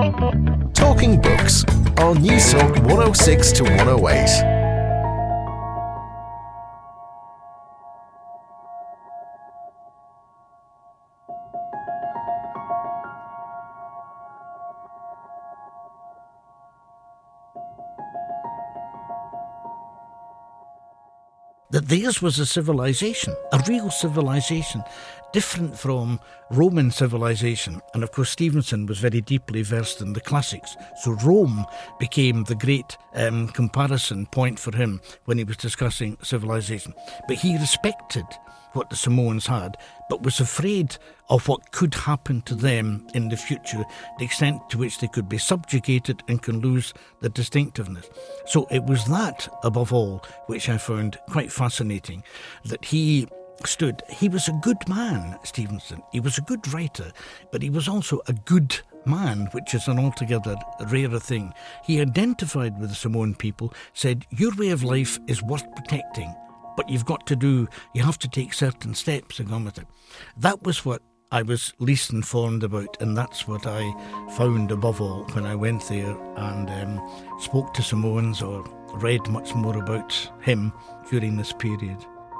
Talking Books on News Talk 106 to 108. That theirs was a civilization, a real civilization, different from Roman civilization. And of course, Stevenson was very deeply versed in the classics. So Rome became the great comparison point for him when he was discussing civilization. But he respected what the Samoans had, but was afraid of what could happen to them in the future, the extent to which they could be subjugated and can lose their distinctiveness. So it was that, above all, which I found quite fascinating, that he was a good man, Stevenson. He was a good writer, but he was also a good man, which is an altogether rarer thing. He identified with the Samoan people, said, your way of life is worth protecting, but you have to take certain steps to go with it. That was what I was least informed about, and that's what I found above all when I went there and spoke to Samoans or read much more about him during this period.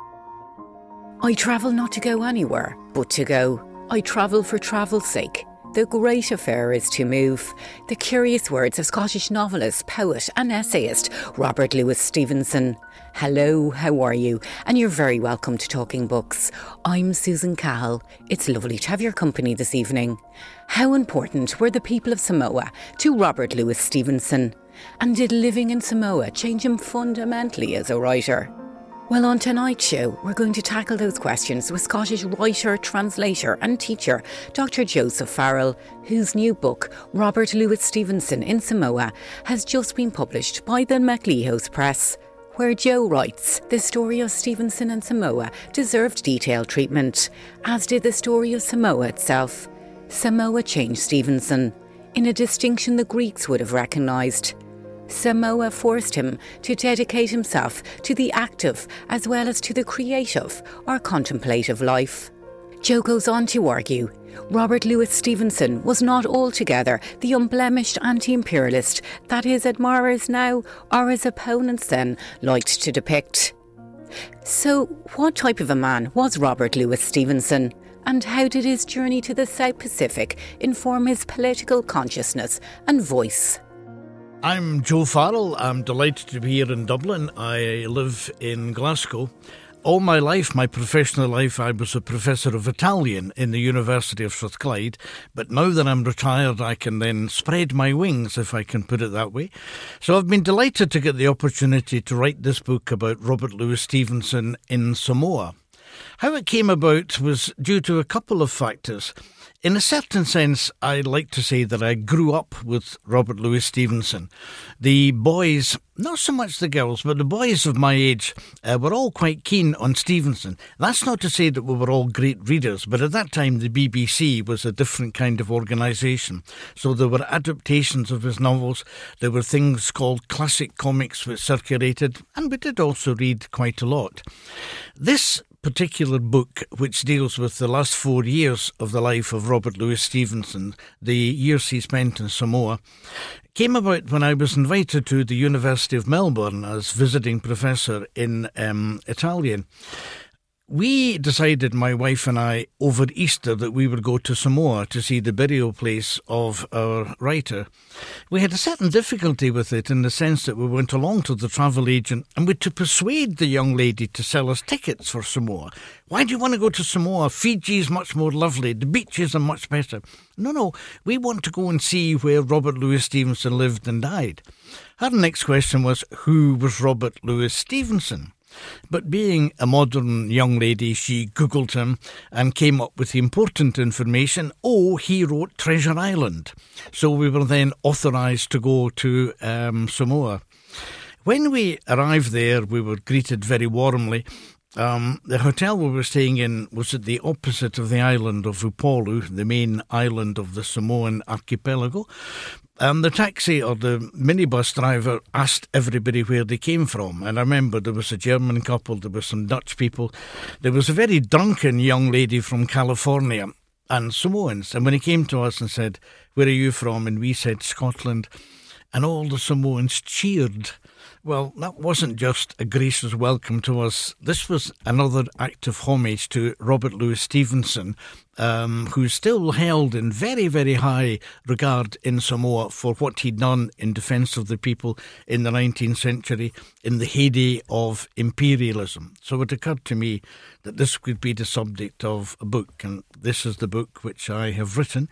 I travel not to go anywhere, but to go. I travel for travel's sake. The great affair is to move. The curious words of Scottish novelist, poet and essayist Robert Louis Stevenson. Hello, how are you? And you're very welcome to Talking Books. I'm Susan Cahill. It's lovely to have your company this evening. How important were the people of Samoa to Robert Louis Stevenson? And did living in Samoa change him fundamentally as a writer? Well, on tonight's show, we're going to tackle those questions with Scottish writer, translator and teacher Dr. Joseph Farrell, whose new book, Robert Louis Stevenson in Samoa, has just been published by the MacLehose Press, where Joe writes, the story of Stevenson and Samoa deserved detailed treatment, as did the story of Samoa itself. Samoa changed Stevenson, in a distinction the Greeks would have recognised. Samoa forced him to dedicate himself to the active as well as to the creative or contemplative life. Joe goes on to argue, Robert Louis Stevenson was not altogether the unblemished anti-imperialist that his admirers now, or his opponents then, liked to depict. So, what type of a man was Robert Louis Stevenson? And how did his journey to the South Pacific inform his political consciousness and voice? I'm Joe Farrell. I'm delighted to be here in Dublin. I live in Glasgow. All my life, my professional life, I was a professor of Italian in the University of Strathclyde. But now that I'm retired, I can then spread my wings, if I can put it that way. So I've been delighted to get the opportunity to write this book about Robert Louis Stevenson in Samoa. How it came about was due to a couple of factors. In a certain sense, I like to say that I grew up with Robert Louis Stevenson. The boys, not so much the girls, but the boys of my age were all quite keen on Stevenson. That's not to say that we were all great readers, but at that time the BBC was a different kind of organisation. So there were adaptations of his novels, there were things called classic comics which circulated, and we did also read quite a lot. This particular book, which deals with the last 4 years of the life of Robert Louis Stevenson, the years he spent in Samoa, came about when I was invited to the University of Melbourne as visiting professor in Italian. We decided, my wife and I, over Easter that we would go to Samoa to see the burial place of our writer. We had a certain difficulty with it in the sense that we went along to the travel agent and we had to persuade the young lady to sell us tickets for Samoa. Why do you want to go to Samoa? Fiji is much more lovely. The beaches are much better. No, we want to go and see where Robert Louis Stevenson lived and died. Her next question was, who was Robert Louis Stevenson? But being a modern young lady, she Googled him and came up with the important information. He wrote Treasure Island. So we were then authorised to go to Samoa. When we arrived there, we were greeted very warmly. The hotel we were staying in was at the opposite of the island of Upolu, the main island of the Samoan archipelago. The taxi or the minibus driver asked everybody where they came from. And I remember there was a German couple, there were some Dutch people. There was a very drunken young lady from California. and Samoans. And when he came to us and said, "Where are you from?" and we said Scotland, and all the Samoans cheered. Well, that wasn't just a gracious welcome to us. This was another act of homage to Robert Louis Stevenson, who's still held in very, very high regard in Samoa for what he'd done in defence of the people in the 19th century, in the heyday of imperialism. So it occurred to me that this could be the subject of a book, and this is the book which I have written.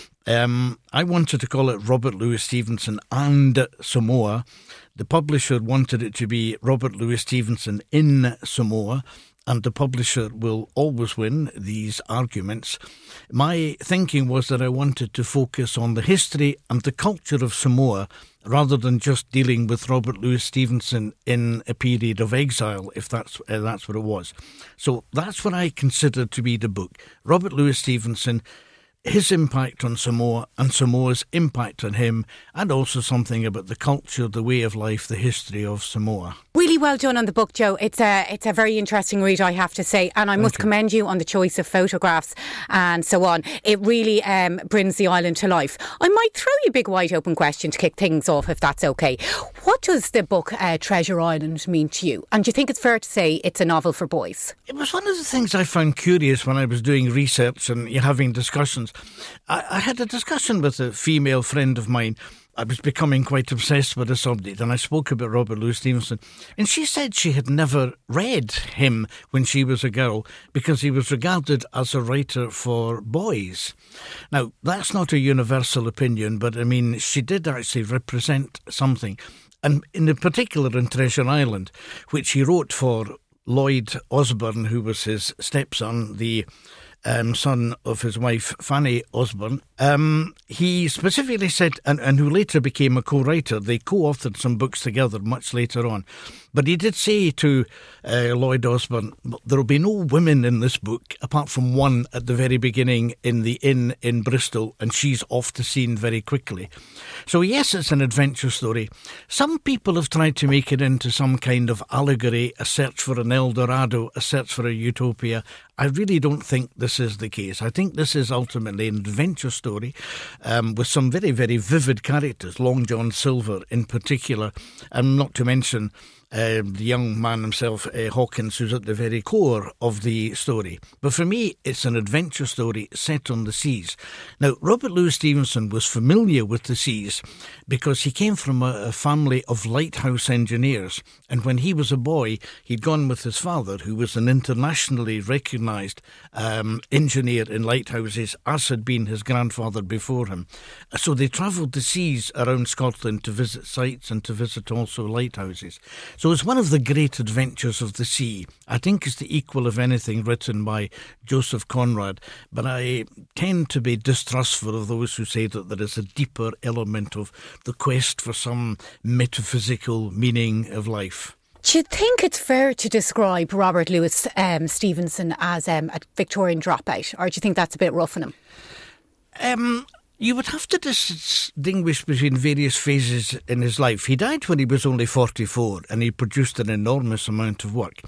I wanted to call it Robert Louis Stevenson and Samoa. The publisher wanted it to be Robert Louis Stevenson in Samoa, and the publisher will always win these arguments. My thinking was that I wanted to focus on the history and the culture of Samoa rather than just dealing with Robert Louis Stevenson in a period of exile, if that's what it was. So that's what I consider to be the book. Robert Louis Stevenson, his impact on Samoa and Samoa's impact on him, and also something about the culture, the way of life, the history of Samoa. Really well done on the book, Joe. It's a very interesting read, I have to say, and I must commend you on the choice of photographs and so on. It really brings the island to life. I might throw you a big wide open question to kick things off, if that's okay. What does the book Treasure Island mean to you? And do you think it's fair to say it's a novel for boys? It was one of the things I found curious when I was doing research and having discussions. I had a discussion with a female friend of mine. I was becoming quite obsessed with the subject, and I spoke about Robert Louis Stevenson, and she said she had never read him when she was a girl because he was regarded as a writer for boys. Now, that's not a universal opinion, but I mean, she did actually represent something, and in particular in Treasure Island, which he wrote for Lloyd Osborne, who was his stepson, the son of his wife Fanny Osborne. He specifically said, and who later became a co-writer, they co-authored some books together much later on, but he did say to Lloyd Osborne, there will be no women in this book apart from one at the very beginning in the inn in Bristol, and she's off the scene very quickly. So yes, it's an adventure story. Some people have tried to make it into some kind of allegory, a search for an El Dorado, a search for a utopia. I really don't think this is the case. I think this is ultimately an adventure story with some very, very vivid characters, Long John Silver in particular, and not to mention the young man himself, Hawkins, who's at the very core of the story. But for me, it's an adventure story set on the seas. Now, Robert Louis Stevenson was familiar with the seas because he came from a family of lighthouse engineers. And when he was a boy, he'd gone with his father, who was an internationally recognised engineer in lighthouses, as had been his grandfather before him. So they travelled the seas around Scotland to visit sites and to visit also lighthouses. So it's one of the great adventures of the sea. I think it's the equal of anything written by Joseph Conrad, but I tend to be distrustful of those who say that there is a deeper element of the quest for some metaphysical meaning of life. Do you think it's fair to describe Robert Louis Stevenson as a Victorian dropout, or do you think that's a bit rough on him? You would have to distinguish between various phases in his life. He died when he was only 44, and he produced an enormous amount of work.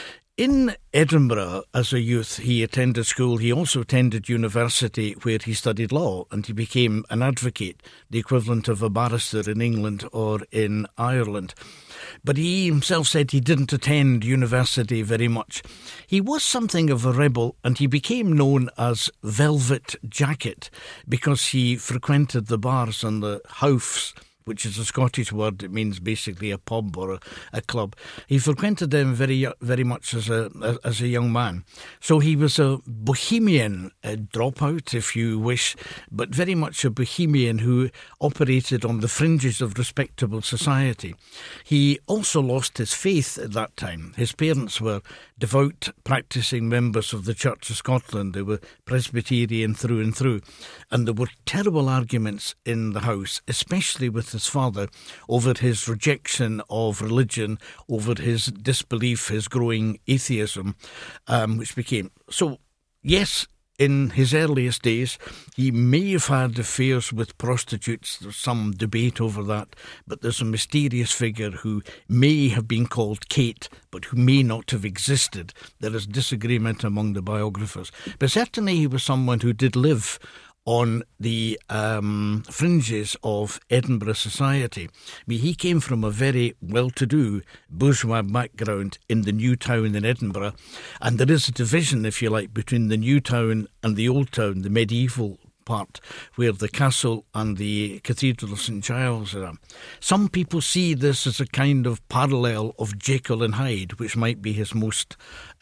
In Edinburgh, as a youth, he attended school. He also attended university where he studied law, and he became an advocate, the equivalent of a barrister in England or in Ireland. But he himself said he didn't attend university very much. He was something of a rebel, and he became known as Velvet Jacket because he frequented the bars and the houffs, which is a Scottish word. It means basically a pub or a club. He frequented them very, very much as a young man. So he was a bohemian, a dropout, if you wish, but very much a bohemian who operated on the fringes of respectable society. He also lost his faith at that time. His parents were devout, practising members of the Church of Scotland. They were Presbyterian through and through. And there were terrible arguments in the house, especially with his father, over his rejection of religion, over his disbelief, his growing atheism, which became... So, yes, in his earliest days, he may have had affairs with prostitutes. There's some debate over that, but there's a mysterious figure who may have been called Kate, but who may not have existed. There is disagreement among the biographers. But certainly he was someone who did live on the fringes of Edinburgh society. I mean, he came from a very well-to-do bourgeois background in the new town in Edinburgh, and there is a division, if you like, between the new town and the old town, the medieval part, where the castle and the Cathedral of St Giles are. Some people see this as a kind of parallel of Jekyll and Hyde, which might be his most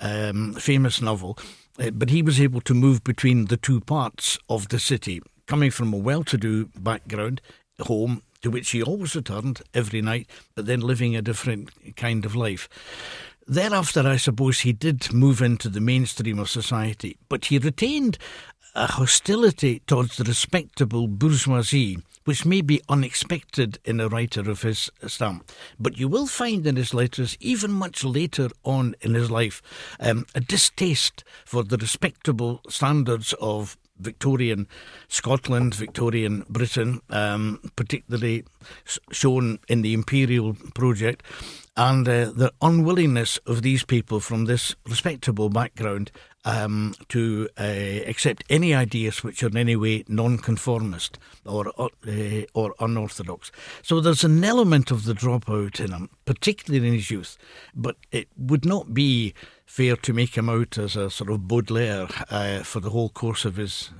famous novel. But he was able to move between the two parts of the city, coming from a well-to-do background, home, to which he always returned every night, but then living a different kind of life. Thereafter, I suppose, he did move into the mainstream of society, but he retained a hostility towards the respectable bourgeoisie, which may be unexpected in a writer of his stamp. But you will find in his letters, even much later on in his life, a distaste for the respectable standards of Victorian Scotland, Victorian Britain, particularly shown in the Imperial Project, and the unwillingness of these people from this respectable background to accept any ideas which are in any way non-conformist or unorthodox. So there's an element of the dropout in him, particularly in his youth, but it would not be fair to make him out as a sort of Baudelaire for the whole course of his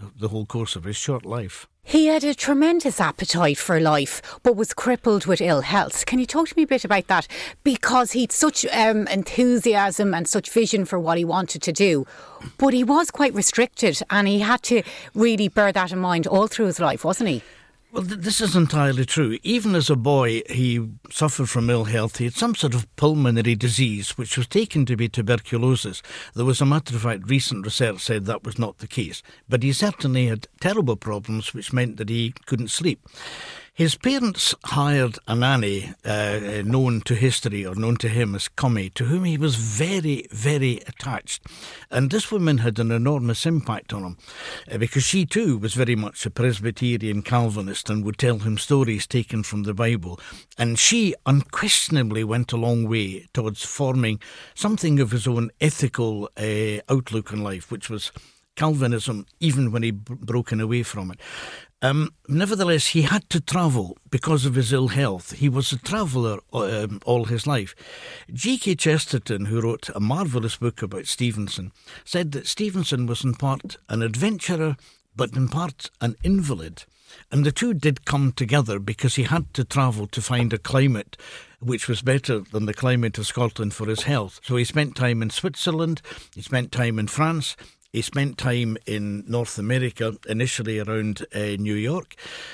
short life. He had a tremendous appetite for life, but was crippled with ill health. Can you talk to me a bit about that? Because he'd such enthusiasm and such vision for what he wanted to do, but he was quite restricted, and he had to really bear that in mind all through his life, wasn't he? Well, this is entirely true. Even as a boy, he suffered from ill health. He had some sort of pulmonary disease, which was taken to be tuberculosis. There was, a matter of fact, recent research said that was not the case. But he certainly had terrible problems, which meant that he couldn't sleep. His parents hired a nanny known to history, or known to him as Cummie, to whom he was very, very attached. And this woman had an enormous impact on him, because she too was very much a Presbyterian Calvinist and would tell him stories taken from the Bible. And she unquestionably went a long way towards forming something of his own ethical outlook on life, which was Calvinism, even when he'd broken away from it. Nevertheless, he had to travel because of his ill health. He was a traveller all his life. G.K. Chesterton, who wrote a marvellous book about Stevenson, said that Stevenson was in part an adventurer, but in part an invalid. And the two did come together because he had to travel to find a climate which was better than the climate of Scotland for his health. So he spent time in Switzerland, he spent time in France, he spent time in North America, initially around New York.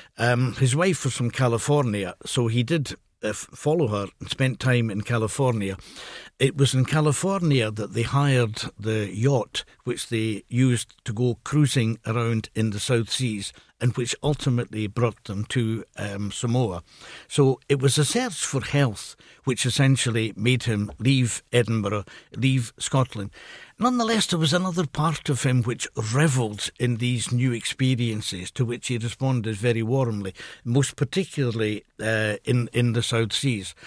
His wife was from California, so he did follow her and spent time in California. It was in California that they hired the yacht which they used to go cruising around in the South Seas, and which ultimately brought them to Samoa. So it was a search for health which essentially made him leave Edinburgh, leave Scotland. Nonetheless, there was another part of him which revelled in these new experiences, to which he responded very warmly, most particularly in the South Seas.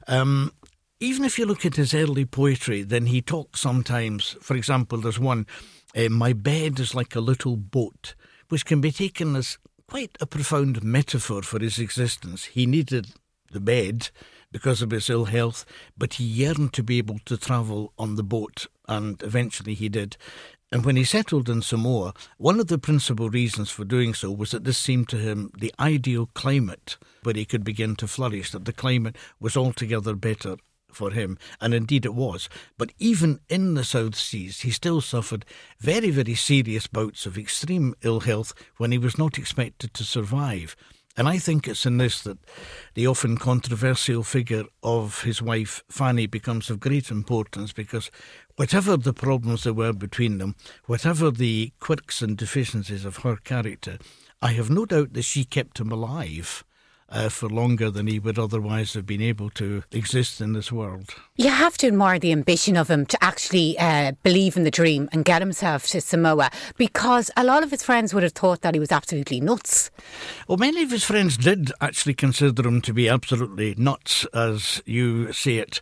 Even if you look at his early poetry, then he talks sometimes, for example, there's one, "My bed is like a little boat," which can be taken as quite a profound metaphor for his existence. He needed the bed because of his ill health, but he yearned to be able to travel on the boat, and eventually he did. And when he settled in Samoa, one of the principal reasons for doing so was that this seemed to him the ideal climate where he could begin to flourish, that the climate was altogether better for him, and indeed it was. But even in the South Seas, he still suffered very, very serious bouts of extreme ill health when he was not expected to survive. And I think it's in this that the often controversial figure of his wife, Fanny, becomes of great importance, because whatever the problems there were between them, whatever the quirks and deficiencies of her character, I have no doubt that she kept him alive for longer than he would otherwise have been able to exist in this world. You have to admire the ambition of him to actually believe in the dream and get himself to Samoa, because a lot of his friends would have thought that he was absolutely nuts. Well, many of his friends did actually consider him to be absolutely nuts, as you say it.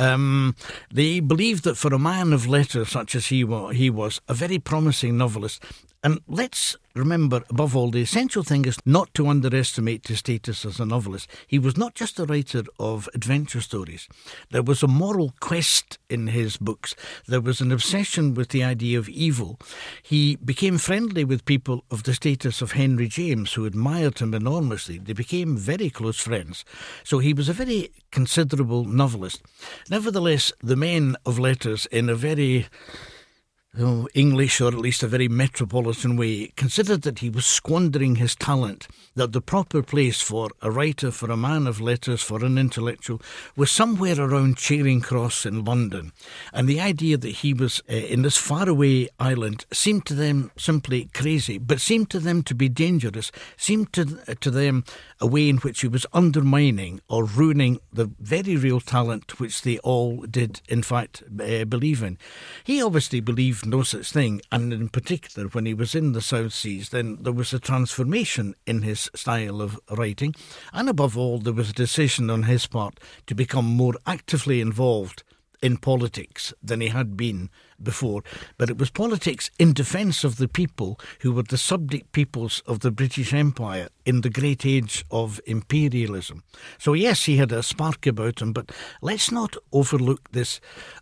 They believed that for a man of letters such as he was a very promising novelist. And let's remember, above all, the essential thing is not to underestimate his status as a novelist. He was not just a writer of adventure stories. There was a moral quest in his books. There was an obsession with the idea of evil. He became friendly with people of the status of Henry James, who admired him enormously. They became very close friends. So he was a very considerable novelist. Nevertheless, the men of letters, in a very English, or at least a very metropolitan way, considered that he was squandering his talent, that the proper place for a writer, for a man of letters, for an intellectual, was somewhere around Charing Cross in London. And the idea that he was in this faraway island seemed to them simply crazy, but seemed to them to be dangerous, seemed to them a way in which he was undermining or ruining the very real talent which they all did, in fact, believe in. He obviously believed no such thing, and in particular when he was in the South Seas, then there was a transformation in his style of writing, and above all there was a decision on his part to become more actively involved in politics than he had been before. But it was politics in defence of the people who were the subject peoples of the British Empire in the great age of imperialism. So yes, he had a spark about him, but let's not overlook this.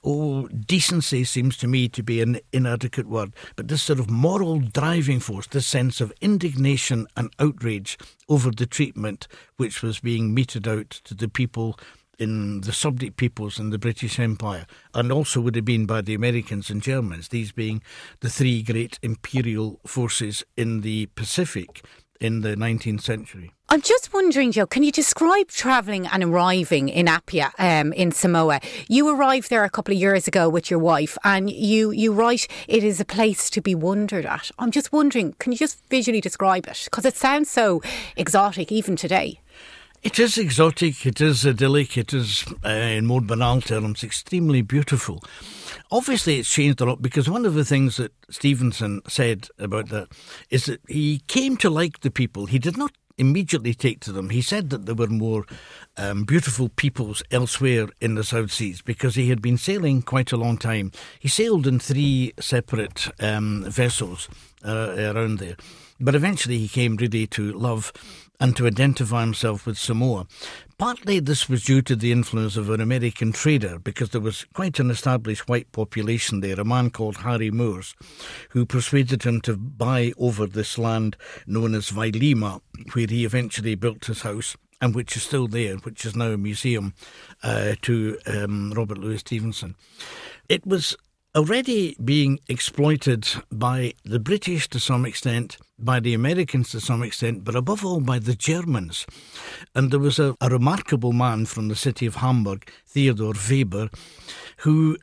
Decency seems to me to be an inadequate word, but this sort of moral driving force, this sense of indignation and outrage over the treatment which was being meted out to the people in the subject peoples in the British Empire, and also would have been by the Americans and Germans, these being the three great imperial forces in the Pacific in the 19th century. I'm just wondering, Joe, can you describe travelling and arriving in Apia in Samoa? You arrived there a couple of years ago with your wife, and you write it is a place to be wondered at. I'm just wondering, can you just visually describe it? Because it sounds so exotic even today. It is exotic, it is idyllic, it is, in more banal terms, extremely beautiful. Obviously, it's changed a lot, because one of the things that Stevenson said about that is that he came to like the people. He did not immediately take to them. He said that there were more beautiful peoples elsewhere in the South Seas, because he had been sailing quite a long time. He sailed in 3 separate vessels around there. But eventually he came really to love and to identify himself with Samoa. Partly this was due to the influence of an American trader, because there was quite an established white population there, a man called Harry Moores, who persuaded him to buy over this land known as Vailima, where he eventually built his house, and which is still there, which is now a museum to Robert Louis Stevenson. It was already being exploited by the British to some extent, by the Americans to some extent, but above all by the Germans. And there was a remarkable man from the city of Hamburg, Theodor Weber, who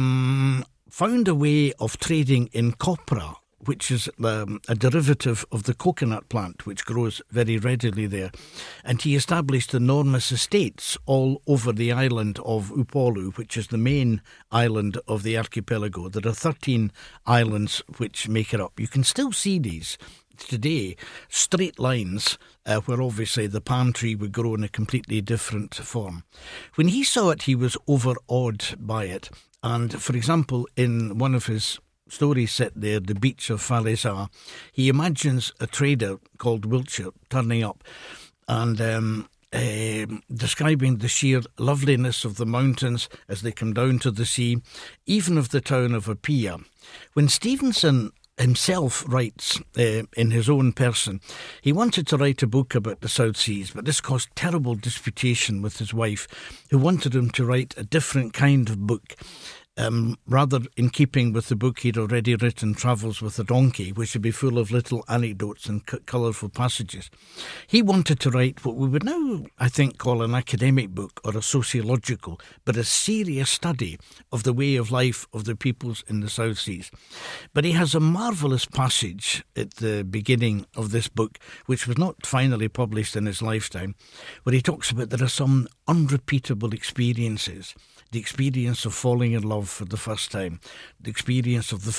found a way of trading in copra, which is a derivative of the coconut plant, which grows very readily there. And he established enormous estates all over the island of Upolu, which is the main island of the archipelago. There are 13 islands which make it up. You can still see these today, straight lines, where obviously the palm tree would grow in a completely different form. When he saw it, he was overawed by it. And, for example, in one of his stories set there, The Beach of Falesá, he imagines a trader called Wiltshire turning up and describing the sheer loveliness of the mountains as they come down to the sea, even of the town of Apia. When Stevenson himself writes in his own person, he wanted to write a book about the South Seas, but this caused terrible disputation with his wife, who wanted him to write a different kind of book. rather in keeping with the book he'd already written, Travels with a Donkey, which would be full of little anecdotes and colourful passages. He wanted to write what we would now, I think, call an academic book or a sociological, but a serious study of the way of life of the peoples in the South Seas. But he has a marvellous passage at the beginning of this book, which was not finally published in his lifetime, where he talks about there are some unrepeatable experiences. The experience of falling in love for the first time, the experience of the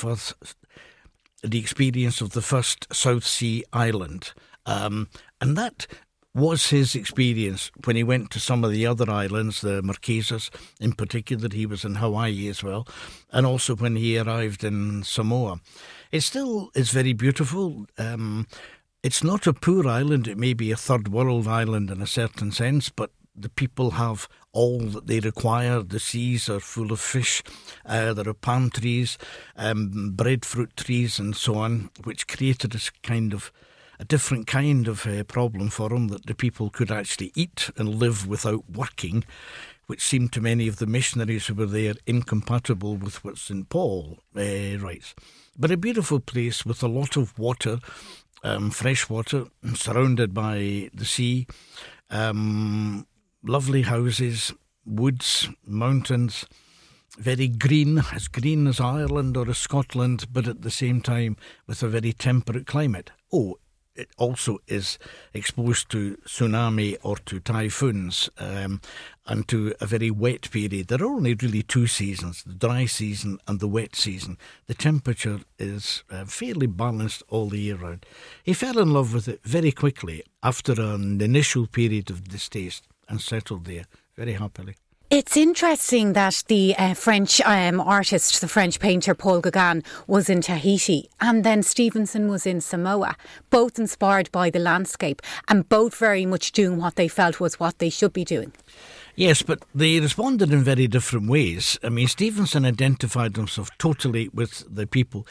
first South Sea island, and that was his experience when he went to some of the other islands, the Marquesas in particular. He was in Hawaii as well, and also when he arrived in Samoa. It still is very beautiful. It's not a poor island. It may be a third world island in a certain sense, but the people have all that they require. The seas are full of fish. There are palm trees, breadfruit trees and so on, which created a different kind of problem for them, that the people could actually eat and live without working, which seemed to many of the missionaries who were there incompatible with what St. Paul writes. But a beautiful place with a lot of water, fresh water, surrounded by the sea, lovely houses, woods, mountains, very green as Ireland or as Scotland, but at the same time with a very temperate climate. It also is exposed to tsunami or to typhoons and to a very wet period. There are only really two seasons, the dry season and the wet season. The temperature is fairly balanced all the year round. He fell in love with it very quickly after an initial period of distaste and settled there very happily. It's interesting that the French artist, the French painter Paul Gauguin was in Tahiti, and then Stevenson was in Samoa, both inspired by the landscape and both very much doing what they felt was what they should be doing. Yes, but they responded in very different ways. I mean, Stevenson identified himself totally with the people.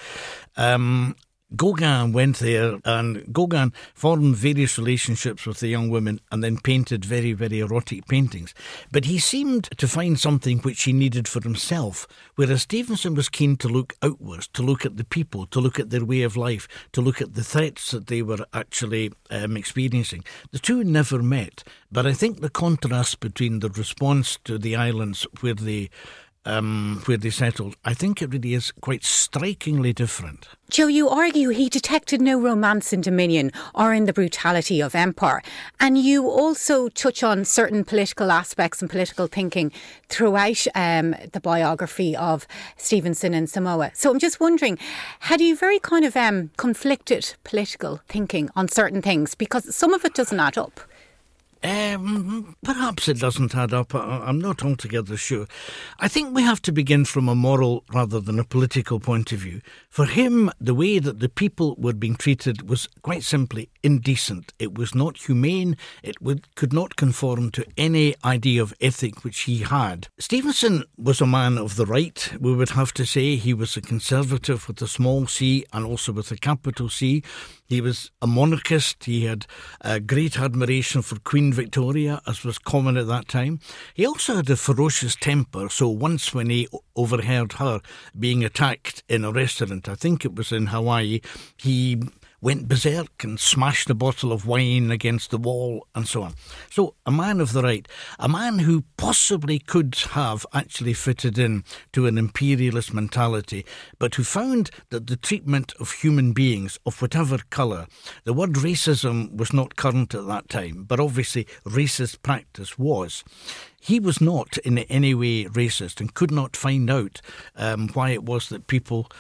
Gauguin went there, and Gauguin formed various relationships with the young women and then painted very, very erotic paintings. But he seemed to find something which he needed for himself, whereas Stevenson was keen to look outwards, to look at the people, to look at their way of life, to look at the threats that they were actually experiencing. The two never met, but I think the contrast between the response to the islands where they settled, I think it really is quite strikingly different. Joe, you argue he detected no romance in Dominion or in the brutality of empire. And you also touch on certain political aspects and political thinking throughout the biography of Stevenson in Samoa. So I'm just wondering, had you very kind of conflicted political thinking on certain things? Because some of it doesn't add up. Perhaps it doesn't add up. I'm not altogether sure. I think we have to begin from a moral rather than a political point of view. For him, the way that the people were being treated was quite simply indecent. It was not humane. It could not conform to any idea of ethic which he had. Stevenson was a man of the right, we would have to say. He was a conservative with a small c and also with a capital C. He was a monarchist. He had a great admiration for Queen Victoria, as was common at that time. He also had a ferocious temper, so once when he overheard her being attacked in a restaurant, I think it was in Hawaii, he went berserk and smashed a bottle of wine against the wall and so on. So a man of the right, a man who possibly could have actually fitted in to an imperialist mentality, but who found that the treatment of human beings of whatever colour, the word racism was not current at that time, but obviously racist practice was. He was not in any way racist and could not find out why it was that people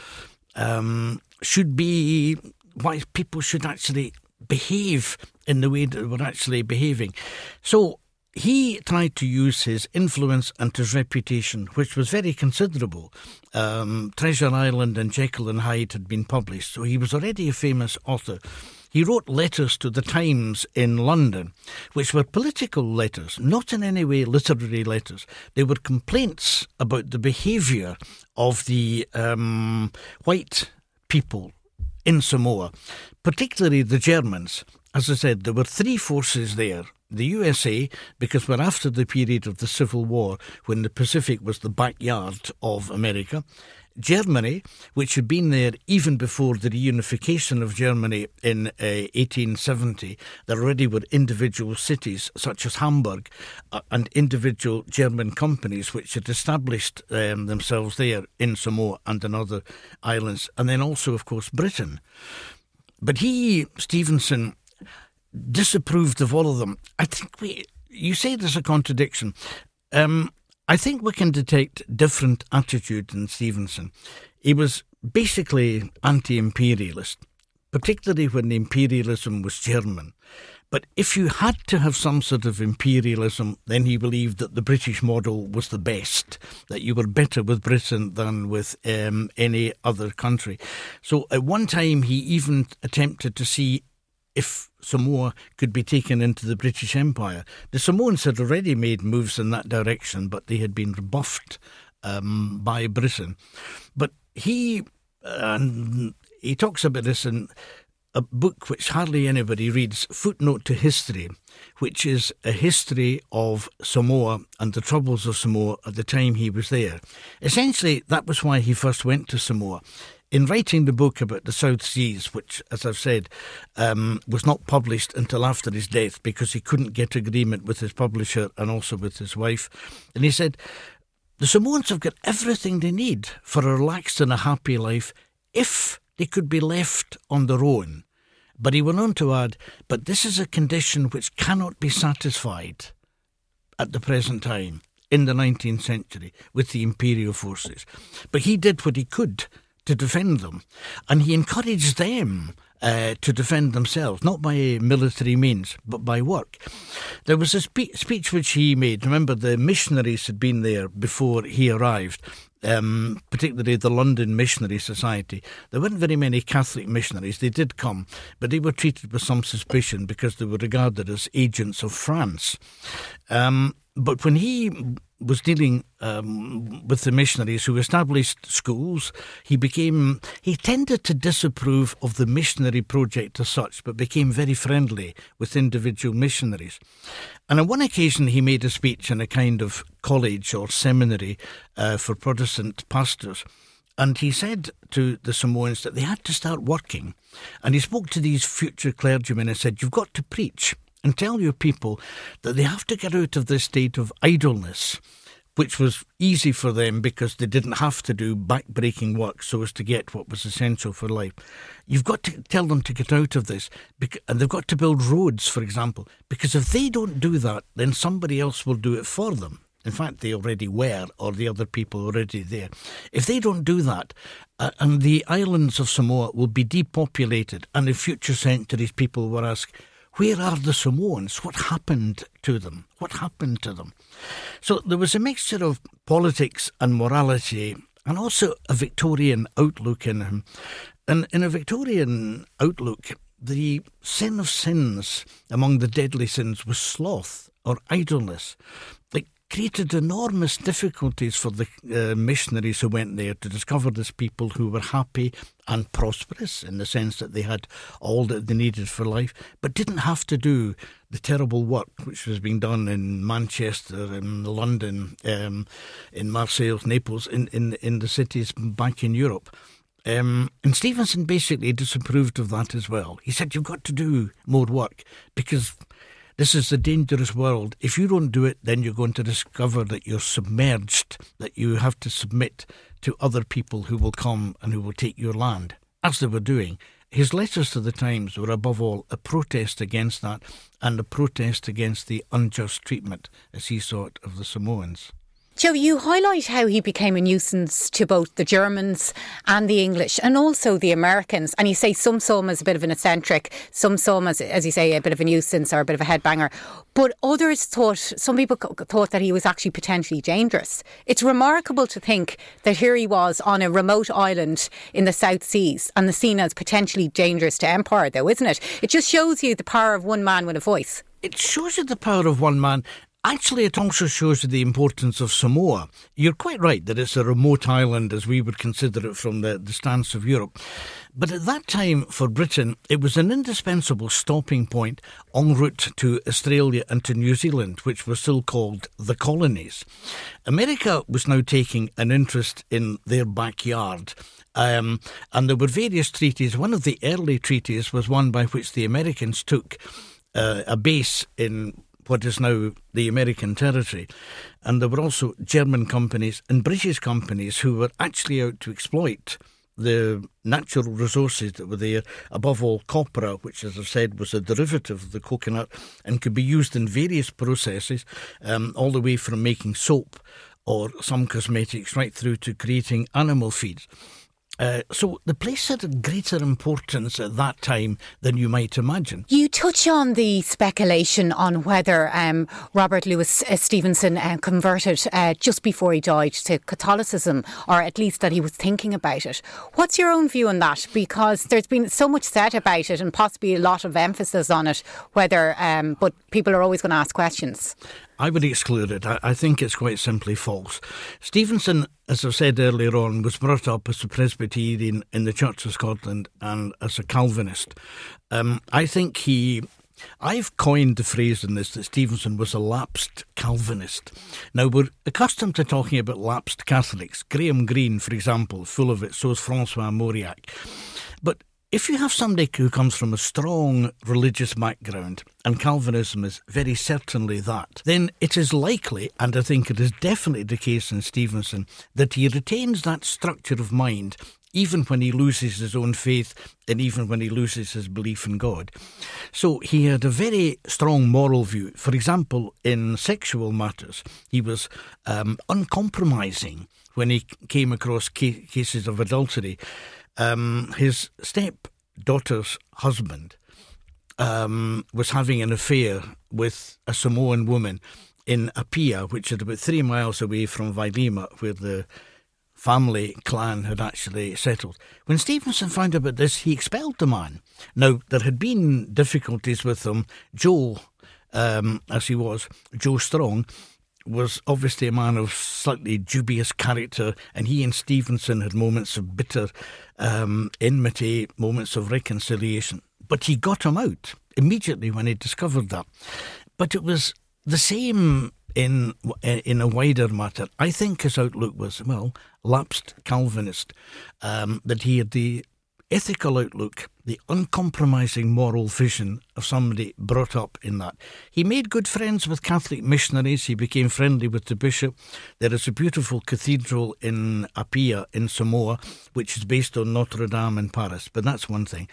why people should actually behave in the way that they were actually behaving. So he tried to use his influence and his reputation, which was very considerable. Treasure Island and Jekyll and Hyde had been published, so he was already a famous author. He wrote letters to the Times in London, which were political letters, not in any way literary letters. They were complaints about the behaviour of the white people in Samoa, particularly the Germans. As I said, there were three forces there The USA, because we're after the period of the Civil War when the Pacific was the backyard of America. Germany, which had been there even before the reunification of Germany in 1870. There already were individual cities such as Hamburg and individual German companies which had established themselves there in Samoa and in other islands. And then also, of course, Britain. But Stevenson, disapproved of all of them. I think you say there's a contradiction. I think we can detect different attitude in Stevenson. He was basically anti-imperialist, particularly when the imperialism was German. But if you had to have some sort of imperialism, then he believed that the British model was the best, that you were better with Britain than with any other country. So at one time he even attempted to see if Samoa could be taken into the British Empire. The Samoans had already made moves in that direction, but they had been rebuffed by Britain. But he talks about this in a book which hardly anybody reads, Footnote to History, which is a history of Samoa and the troubles of Samoa at the time he was there. Essentially, that was why he first went to Samoa. In writing the book about the South Seas, which, as I've said, was not published until after his death because he couldn't get agreement with his publisher and also with his wife, and he said, the Samoans have got everything they need for a relaxed and a happy life if they could be left on their own. But he went on to add, but this is a condition which cannot be satisfied at the present time, in the 19th century, with the imperial forces. But he did what he could to defend them, and he encouraged them to defend themselves, not by military means, but by work. There was a speech which he made. Remember, the missionaries had been there before he arrived, particularly the London Missionary Society. There weren't very many Catholic missionaries. They did come, but they were treated with some suspicion because they were regarded as agents of France. But when he was dealing with the missionaries who established schools, he tended to disapprove of the missionary project as such, but became very friendly with individual missionaries. And on one occasion he made a speech in a kind of college or seminary for Protestant pastors. And he said to the Samoans that they had to start working. And he spoke to these future clergymen and said, you've got to preach and tell your people that they have to get out of this state of idleness, which was easy for them because they didn't have to do back-breaking work so as to get what was essential for life. You've got to tell them to get out of this, and they've got to build roads, for example, because if they don't do that, then somebody else will do it for them. In fact, they already were, or the other people already there. If they don't do that, and the islands of Samoa will be depopulated, and in future centuries people will ask, where are the Samoans? What happened to them? What happened to them? So there was a mixture of politics and morality and also a Victorian outlook in him. And in a Victorian outlook, the sin of sins among the deadly sins was sloth or idleness. It created enormous difficulties for the missionaries who went there to discover this people who were happy and prosperous in the sense that they had all that they needed for life, but didn't have to do the terrible work which was being done in Manchester, in London, in Marseille, Naples, in the cities back in Europe. And Stevenson basically disapproved of that as well. He said, you've got to do more work because this is a dangerous world. If you don't do it, then you're going to discover that you're submerged, that you have to submit to other people who will come and who will take your land, as they were doing. His letters to the Times were above all a protest against that and a protest against the unjust treatment, as he saw it, of the Samoans. Joe, you highlight how he became a nuisance to both the Germans and the English and also the Americans. And you say some saw him as a bit of an eccentric, some saw him as you say, a bit of a nuisance or a bit of a headbanger. But some people thought that he was actually potentially dangerous. It's remarkable to think that here he was on a remote island in the South Seas and seen as potentially dangerous to empire, though, isn't it? It just shows you the power of one man with a voice. It shows you the power of one man. Actually, it also shows you the importance of Samoa. You're quite right that it's a remote island as we would consider it from the stance of Europe. But at that time, for Britain, it was an indispensable stopping point en route to Australia and to New Zealand, which were still called the colonies. America was now taking an interest in their backyard. And there were various treaties. One of the early treaties was one by which the Americans took a base in what is now the American territory. And there were also German companies and British companies who were actually out to exploit the natural resources that were there, above all copra, which, as I've said, was a derivative of the coconut and could be used in various processes, all the way from making soap or some cosmetics right through to creating animal feeds. So the place had a greater importance at that time than you might imagine. You touch on the speculation on whether Robert Louis Stevenson converted just before he died to Catholicism, or at least that he was thinking about it. What's your own view on that? Because there's been so much said about it and possibly a lot of emphasis on it, whether, but people are always going to ask questions. I would exclude it. I think it's quite simply false. Stevenson, as I said earlier on, was brought up as a Presbyterian in the Church of Scotland and as a Calvinist. I think I've coined the phrase in this that Stevenson was a lapsed Calvinist. Now, we're accustomed to talking about lapsed Catholics. Graham Greene, for example, full of it, so is Francois Mauriac. But if you have somebody who comes from a strong religious background, and Calvinism is very certainly that, then it is likely, and I think it is definitely the case in Stevenson, that he retains that structure of mind even when he loses his own faith and even when he loses his belief in God. So he had a very strong moral view. For example, in sexual matters, he was uncompromising when he came across cases of adultery. His stepdaughter's husband was having an affair with a Samoan woman in Apia, which is about 3 miles away from Vailima, where the family clan had actually settled. When Stevenson found about this, he expelled the man. Now, there had been difficulties with him. Joe Strong, was obviously a man of slightly dubious character, and he and Stevenson had moments of bitter enmity, moments of reconciliation. But he got him out immediately when he discovered that. But it was the same in a wider matter. I think his outlook was, lapsed Calvinist, that he had the ethical outlook, the uncompromising moral vision of somebody brought up in that. He made good friends with Catholic missionaries. He became friendly with the bishop. There is a beautiful cathedral in Apia in Samoa, which is based on Notre Dame in Paris. But that's one thing.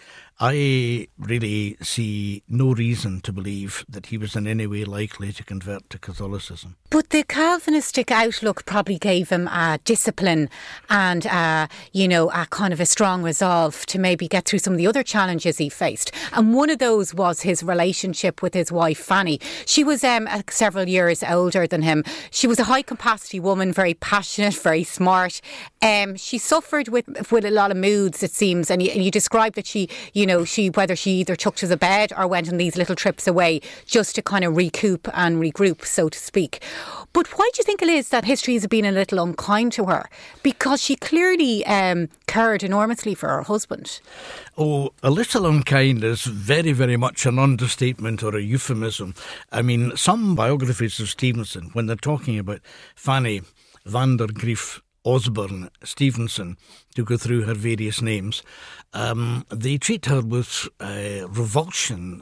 I really see no reason to believe that he was in any way likely to convert to Catholicism. But the Calvinistic outlook probably gave him a discipline and, a kind of a strong resolve to maybe get through some of the other challenges he faced. And one of those was his relationship with his wife, Fanny. She was several years older than him. She was a high-capacity woman, very passionate, very smart. She suffered with a lot of moods, it seems. And you described that she whether she either took to the bed or went on these little trips away just to kind of recoup and regroup, so to speak. But why do you think it is that history has been a little unkind to her? Because she clearly cared enormously for her husband. Oh, a little unkind is very, very much an understatement or a euphemism. I mean, some biographies of Stevenson, when they're talking about Fanny Vandergriff Osborne Stevenson, to go through her various names, they treat her with revulsion,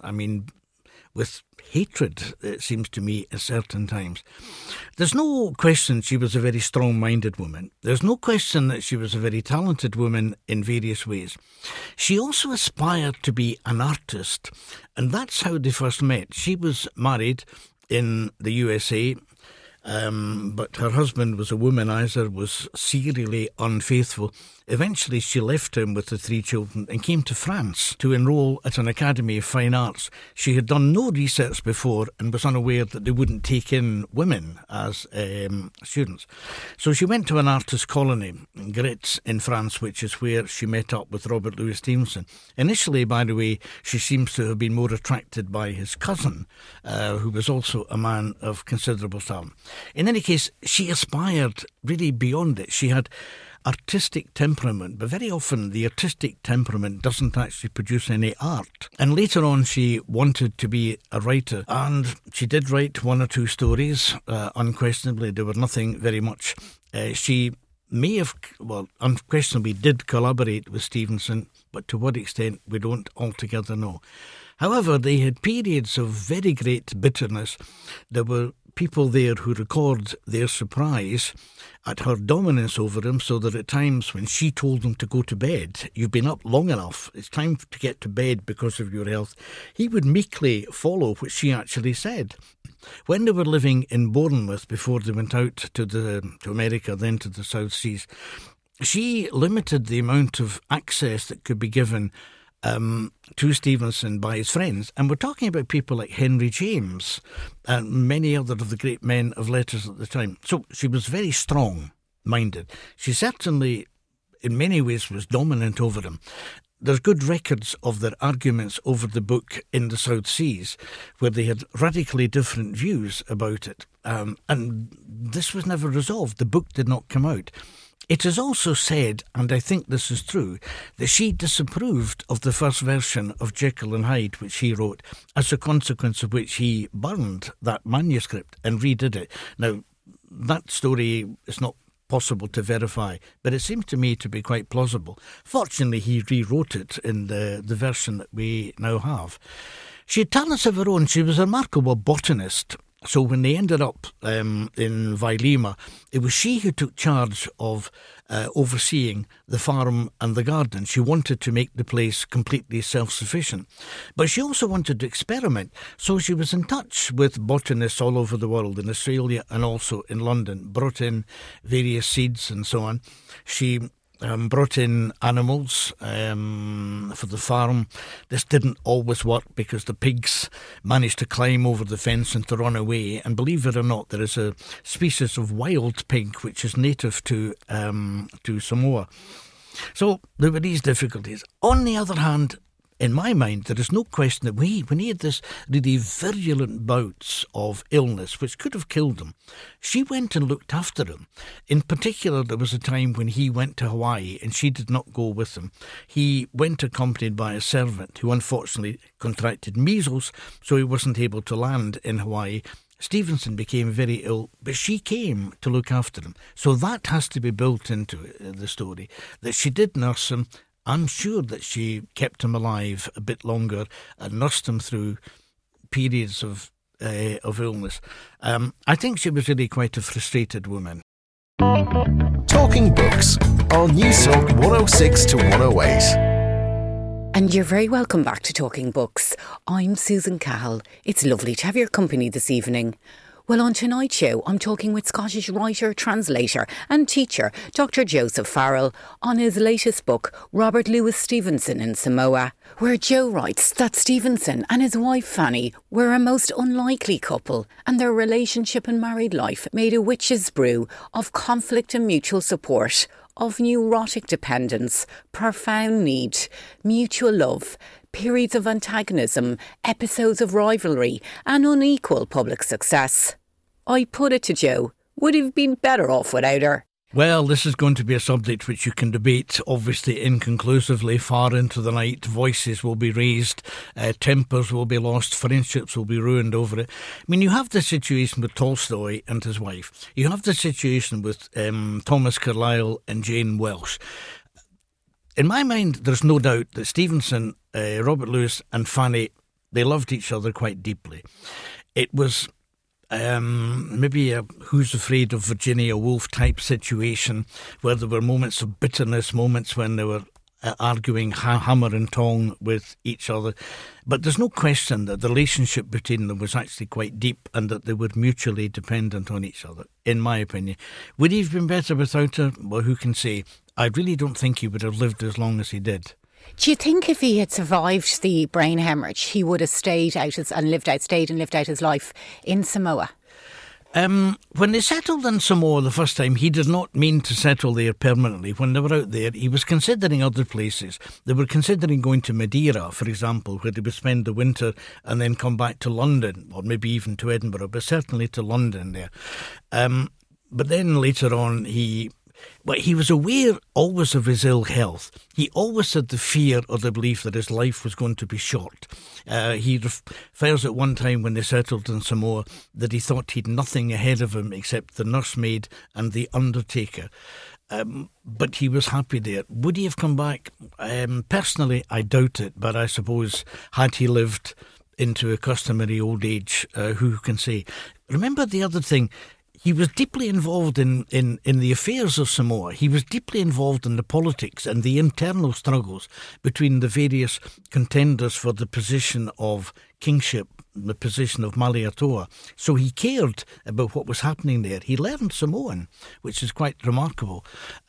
with hatred, it seems to me, at certain times. There's no question she was a very strong-minded woman. There's no question that she was a very talented woman in various ways. She also aspired to be an artist, and that's how they first met. She was married in the USA, but her husband was a womanizer, was serially unfaithful, Eventually she left him with the 3 children and came to France to enrol at an Academy of Fine Arts. She had done no research before and was unaware that they wouldn't take in women as students. So she went to an artist colony in Gretz in France, which is where she met up with Robert Louis Stevenson. Initially, by the way, she seems to have been more attracted by his cousin, who was also a man of considerable talent. In any case, she aspired really beyond it. She had artistic temperament, but very often the artistic temperament doesn't actually produce any art. And later on she wanted to be a writer, and she did write 1 or 2 stories. Unquestionably, they were nothing very much. She may have, unquestionably did collaborate with Stevenson, but to what extent we don't altogether know. However, they had periods of very great bitterness. There were people there who record their surprise at her dominance over him, so that at times when she told him to go to bed, "You've been up long enough, it's time to get to bed because of your health," he would meekly follow what she actually said. When they were living in Bournemouth before they went out to America, then to the South Seas, she limited the amount of access that could be given to Stevenson by his friends. And we're talking about people like Henry James and many other of the great men of letters at the time. So she was very strong-minded. She certainly, in many ways, was dominant over him. There's good records of their arguments over the book in the South Seas, where they had radically different views about it. And this was never resolved. The book did not come out. It is also said, and I think this is true, that she disapproved of the first version of Jekyll and Hyde, which he wrote, as a consequence of which he burned that manuscript and redid it. Now, that story is not possible to verify, but it seems to me to be quite plausible. Fortunately, he rewrote it in the version that we now have. She had talents of her own. She was a remarkable botanist. So when they ended up in Vailima, it was she who took charge of overseeing the farm and the garden. She wanted to make the place completely self-sufficient. But she also wanted to experiment. So she was in touch with botanists all over the world, in Australia and also in London, brought in various seeds and so on. She brought in animals for the farm. This didn't always work because the pigs managed to climb over the fence and to run away. And believe it or not, there is a species of wild pig which is native to Samoa. So there were these difficulties. On the other hand, in my mind, there is no question that when he had this really virulent bouts of illness, which could have killed him, she went and looked after him. In particular, there was a time when he went to Hawaii and she did not go with him. He went accompanied by a servant who unfortunately contracted measles, so he wasn't able to land in Hawaii. Stevenson became very ill, but she came to look after him. So that has to be built into the story, that she did nurse him. I'm sure that she kept him alive a bit longer and nursed him through periods of illness. I think she was really quite a frustrated woman. Talking Books on News Talk 106 to 108. And you're very welcome back to Talking Books. I'm Susan Cahill. It's lovely to have your company this evening. Well, on tonight's show, I'm talking with Scottish writer, translator and teacher Dr. Joseph Farrell on his latest book, Robert Louis Stevenson in Samoa, where Joe writes that Stevenson and his wife Fanny were a most unlikely couple, and their relationship and married life made a witch's brew of conflict and mutual support, of neurotic dependence, profound need, mutual love, periods of antagonism, episodes of rivalry and unequal public success. I put it to Joe, would he have been better off without her? Well, this is going to be a subject which you can debate, obviously inconclusively, far into the night. Voices will be raised, tempers will be lost, friendships will be ruined over it. I mean, you have the situation with Tolstoy and his wife. You have the situation with Thomas Carlyle and Jane Welsh. In my mind, there's no doubt that Stevenson, Robert Louis and Fanny, they loved each other quite deeply. It was maybe a Who's Afraid of Virginia Woolf type situation, where there were moments of bitterness, moments when they were arguing hammer and tong with each other. But there's no question that the relationship between them was actually quite deep and that they were mutually dependent on each other, in my opinion. Would he have been better without her? Well, who can say? I really don't think he would have lived as long as he did. Do you think if he had survived the brain hemorrhage, he would have stayed out his life in Samoa? When they settled in Samoa the first time, he did not mean to settle there permanently. When they were out there, he was considering other places. They were considering going to Madeira, for example, where they would spend the winter and then come back to London, or maybe even to Edinburgh, but certainly to London there. But then later on, he was aware always of his ill health. He always had the fear or the belief that his life was going to be short. He refers at one time when they settled in Samoa that he thought he'd nothing ahead of him except the nursemaid and the undertaker. But he was happy there. Would he have come back? Personally, I doubt it, but I suppose had he lived into a customary old age, who can say? Remember the other thing, he was deeply involved in the affairs of Samoa. He was deeply involved in the politics and the internal struggles between the various contenders for the position of kingship, the position of Malietoa. So he cared about what was happening there. He learned Samoan, which is quite remarkable.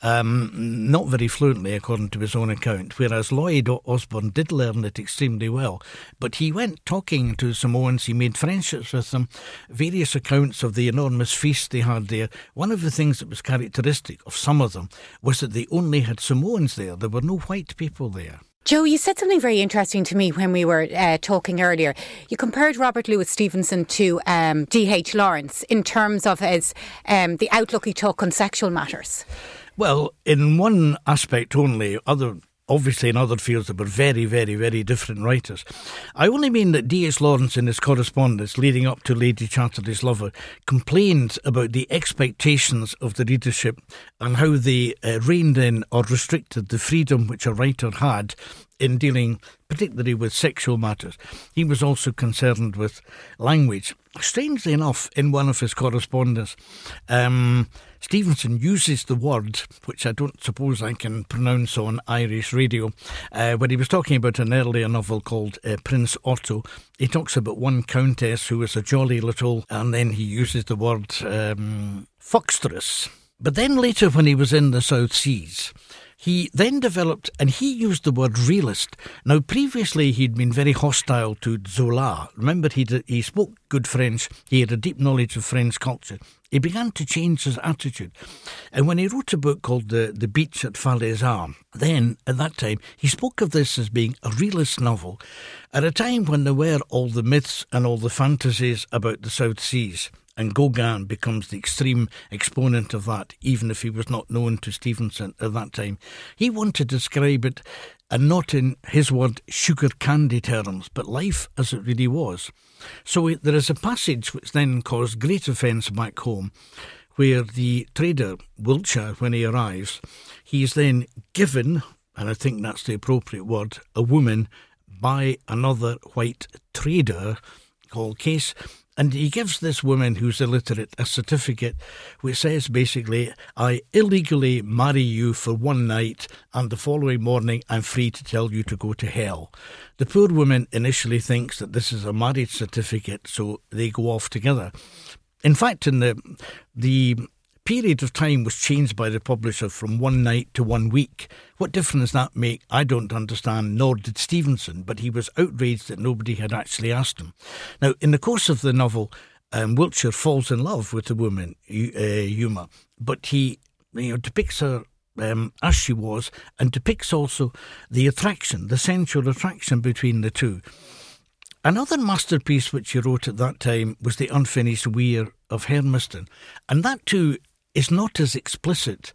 Not very fluently, according to his own account, whereas Lloyd Osborne did learn it extremely well. But he went talking to Samoans, he made friendships with them, various accounts of the enormous feast they had there. One of the things that was characteristic of some of them was that they only had Samoans there. There were no white people there. Joe, you said something very interesting to me when we were talking earlier. You compared Robert Louis Stevenson to D.H. Lawrence in terms of his the outlook he took on sexual matters. Well, in one aspect only. Obviously, in other fields, there were very, very, very different writers. I only mean that D.H. Lawrence, in his correspondence leading up to Lady Chatterley's Lover, complained about the expectations of the readership and how they reined in or restricted the freedom which a writer had in dealing particularly with sexual matters. He was also concerned with language. Strangely enough, in one of his correspondence, Stevenson uses the word, which I don't suppose I can pronounce on Irish radio, when he was talking about an earlier novel called Prince Otto. He talks about one countess who was a jolly little, and then he uses the word foxtress. But then later, when he was in the South Seas, he then developed, and he used the word realist. Now, previously he'd been very hostile to Zola. Remember, he spoke good French. He had a deep knowledge of French culture. He began to change his attitude. And when he wrote a book called The Beach at Falesar, then, at that time, he spoke of this as being a realist novel at a time when there were all the myths and all the fantasies about the South Seas. And Gauguin becomes the extreme exponent of that, even if he was not known to Stevenson at that time. He wanted to describe it, and not in his word sugar candy terms, but life as it really was. So there is a passage which then caused great offence back home, where the trader, Wiltshire, when he arrives, he is then given, and I think that's the appropriate word, a woman by another white trader called Case. And he gives this woman who's illiterate a certificate which says basically, I illegally marry you for one night and the following morning I'm free to tell you to go to hell. The poor woman initially thinks that this is a marriage certificate, so they go off together. In fact, in the period of time was changed by the publisher from 1 night to 1 week. What difference that make, I don't understand, nor did Stevenson, but he was outraged that nobody had actually asked him. Now, in the course of the novel, Wiltshire falls in love with the woman, Yuma, but he depicts her as she was, and depicts also the attraction, the sensual attraction between the two. Another masterpiece which he wrote at that time was The Unfinished Weir of Hermiston, and that too is not as explicit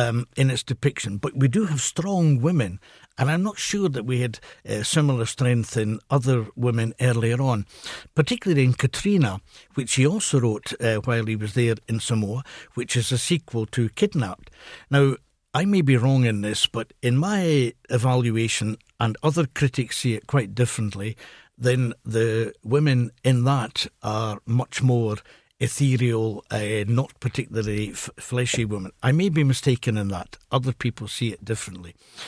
in its depiction, but we do have strong women, and I'm not sure that we had similar strength in other women earlier on, particularly in Katrina, which he also wrote while he was there in Samoa, which is a sequel to Kidnapped. Now, I may be wrong in this, but in my evaluation, and other critics see it quite differently, then the women in that are much more ethereal, not particularly fleshy women. I may be mistaken in that. Other people see it differently.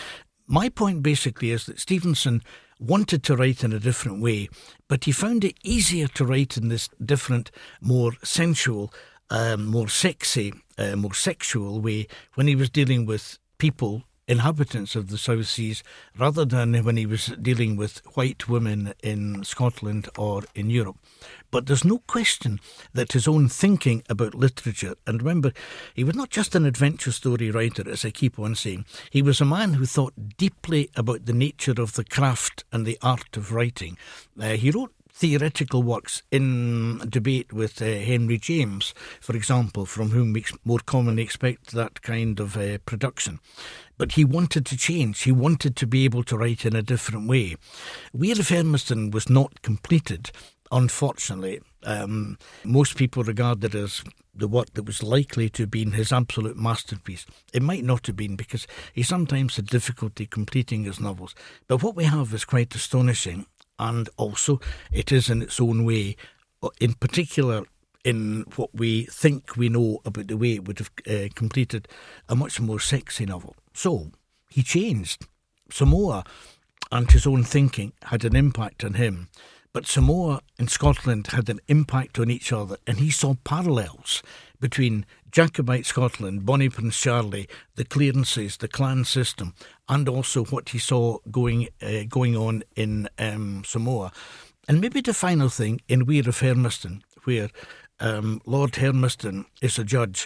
My point basically is that Stevenson wanted to write in a different way, but he found it easier to write in this different, more sensual, more sexy, more sexual way when he was dealing with people, inhabitants of the South Seas, rather than when he was dealing with white women in Scotland or in Europe. But there's no question that his own thinking about literature, and remember, he was not just an adventure story writer, as I keep on saying, he was a man who thought deeply about the nature of the craft and the art of writing. He wrote theoretical works in debate with Henry James, for example, from whom we more commonly expect that kind of production. But he wanted to change. He wanted to be able to write in a different way. Weir of Hermiston was not completed, unfortunately. Most people regard it as the work that was likely to have been his absolute masterpiece. It might not have been, because he sometimes had difficulty completing his novels. But what we have is quite astonishing, and also it is in its own way, in particular in what we think we know about the way it would have completed a much more sexy novel. So he changed. Samoa and his own thinking had an impact on him, but Samoa and Scotland had an impact on each other, and he saw parallels between Jacobite Scotland, Bonnie Prince Charlie, the clearances, the clan system, and also what he saw going on in Samoa. And maybe the final thing in Weir of Hermiston, where Lord Hermiston is a judge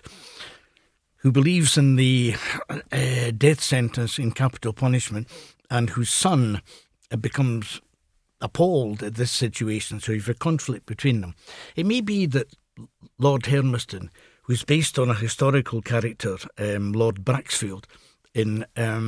who believes in the death sentence in capital punishment, and whose son becomes appalled at this situation, so you have a conflict between them. It may be that Lord Hermiston, who's based on a historical character, Lord Braxfield, in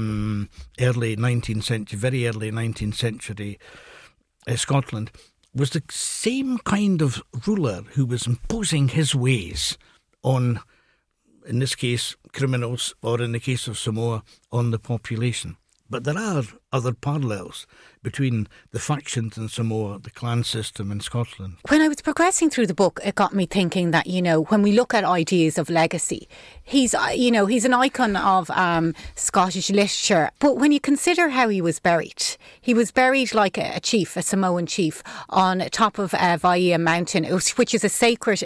early 19th century, very early 19th century Scotland, was the same kind of ruler who was imposing his ways on, in this case, criminals, or in the case of Samoa, on the population. But there are other parallels between the factions in Samoa, the clan system in Scotland. When I was progressing through the book, it got me thinking that, when we look at ideas of legacy, he's an icon of Scottish literature. But when you consider how he was buried like a chief, a Samoan chief, on top of Vaia Mountain, which is a sacred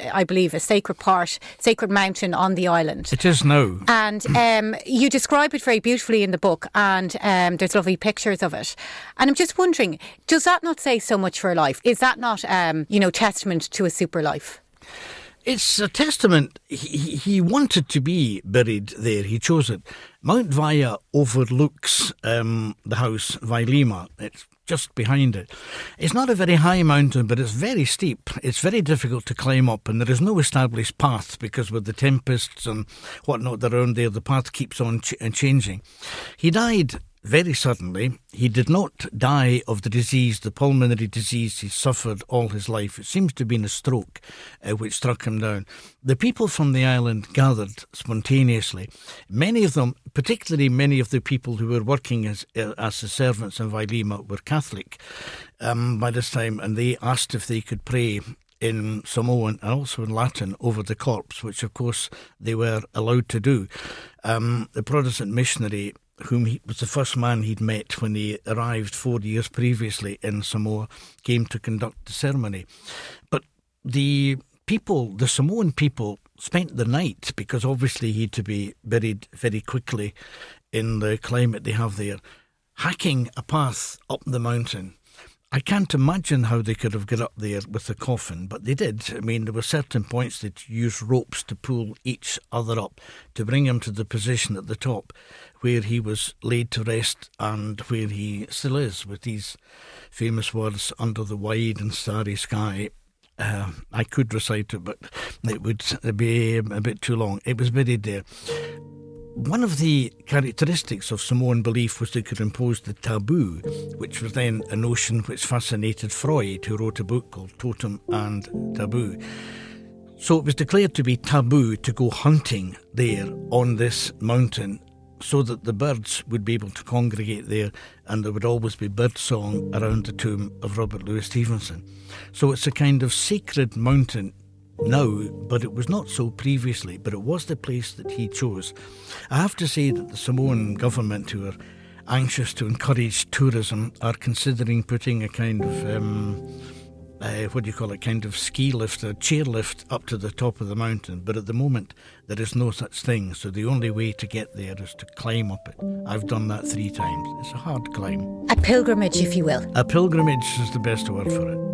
mountain on the island. It is now. And you describe it very beautifully in the book, and there's lovely pictures of it. And I'm just wondering, does that not say so much for life? Is that not, testament to a super life? It's a testament. He wanted to be buried there. He chose it. Mount Vaia overlooks the house Vailima. It's just behind it. It's not a very high mountain, but it's very steep. It's very difficult to climb up, and there is no established path, because with the tempests and whatnot around there, the path keeps on changing. He died very suddenly. He did not die of the disease, the pulmonary disease he suffered all his life. It seems to have been a stroke which struck him down. The people from the island gathered spontaneously. Many of them, particularly many of the people who were working as the servants in Vailima, were Catholic by this time, and they asked if they could pray in Samoan and also in Latin over the corpse, which of course they were allowed to do. The Protestant missionary, whom he was the first man he'd met when he arrived 4 years previously in Samoa, came to conduct the ceremony. But the Samoan people, spent the night, because obviously he had to be buried very quickly in the climate they have there, hacking a path up the mountain. I can't imagine how they could have got up there with the coffin, but they did. I mean, there were certain points that used ropes to pull each other up to bring him to the position at the top where he was laid to rest, and where he still is, with these famous words, "Under the wide and starry sky." I could recite it, but it would be a bit too long. It was buried there. One of the characteristics of Samoan belief was they could impose the taboo, which was then a notion which fascinated Freud, who wrote a book called Totem and Taboo. So it was declared to be taboo to go hunting there on this mountain, so that the birds would be able to congregate there, and there would always be bird song around the tomb of Robert Louis Stevenson. So it's a kind of sacred mountain now, but it was not so previously, but it was the place that he chose. I have to say that the Samoan government, who are anxious to encourage tourism are considering putting a kind of kind of ski lift, a chair lift up to the top of the mountain. But at the moment, there is no such thing. So the only way to get there is to climb up it. I've done that 3 times. It's a hard climb. A pilgrimage, if you will. A pilgrimage is the best word for it.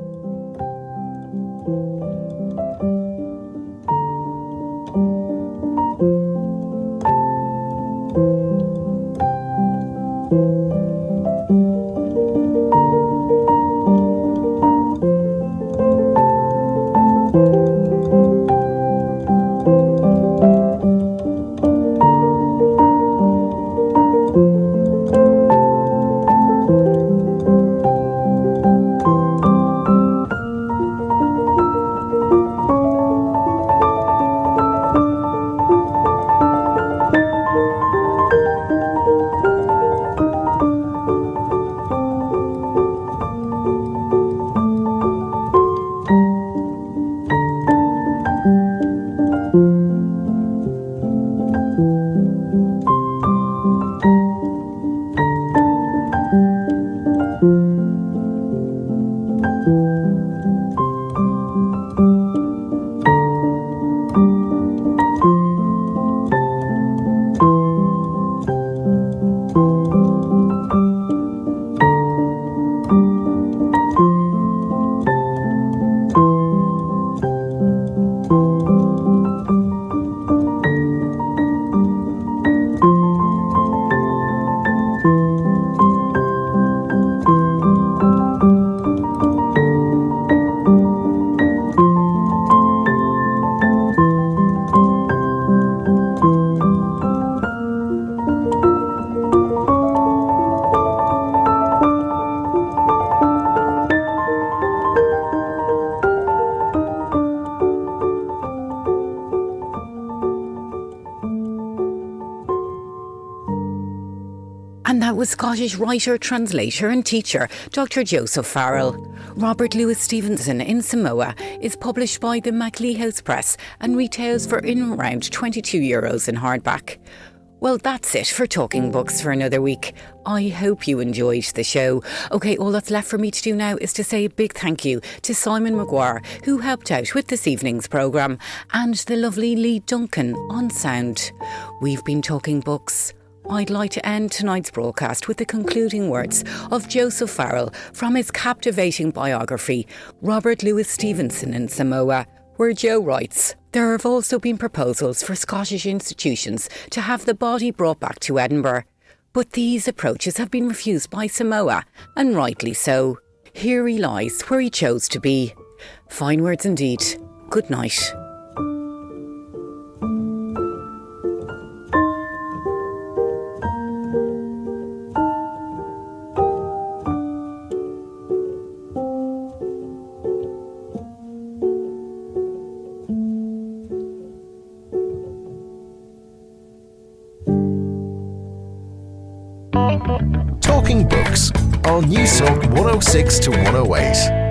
And that was Scottish writer, translator and teacher Dr. Joseph Farrell. Robert Louis Stevenson in Samoa is published by the Macleay House Press and retails for in around €22 in hardback. Well, that's it for Talking Books for another week. I hope you enjoyed the show. OK, all that's left for me to do now is to say a big thank you to Simon Maguire, who helped out with this evening's programme, and the lovely Lee Duncan on sound. We've been Talking Books. I'd like to end tonight's broadcast with the concluding words of Joseph Farrell from his captivating biography, Robert Louis Stevenson in Samoa, where Joe writes, "There have also been proposals for Scottish institutions to have the body brought back to Edinburgh, but these approaches have been refused by Samoa, and rightly so. Here he lies where he chose to be." Fine words indeed. Good night. Talking Books on New Silk 106 to 108.